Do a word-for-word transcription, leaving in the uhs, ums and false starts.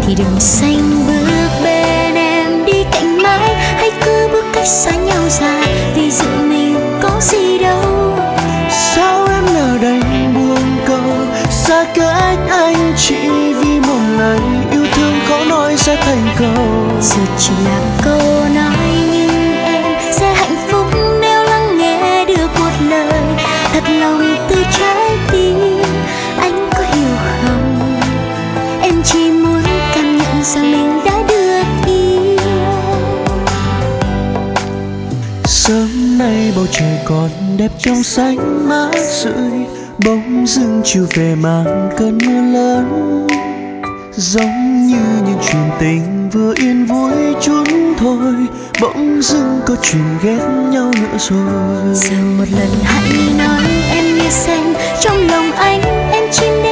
thì đừng xanh bước bên em đi cạnh mãi, hãy cứ bước cách xa nhau ra vì giữa mình có gì đâu. Sao em nỡ đành buông câu xa cách anh chỉ vì một ngày yêu thương khó nói sẽ thành câu. Giờ chỉ là câu nói nhưng em sẽ hạnh phúc nếu lắng nghe được một lời thật lòng từ trái tim. Anh có hiểu không, em chỉ muốn cảm nhận rằng mình đã được yêu. Sớm nay bầu trời còn đẹp trong xanh mát rượi, bỗng dưng chiều về mang cơn mưa lớn. Giống như những chuyện tình vừa yên vui chút thôi, bỗng dưng có chuyện ghét nhau nữa rồi. Giờ một lần hãy nói em như sen trong lòng anh, em chim đến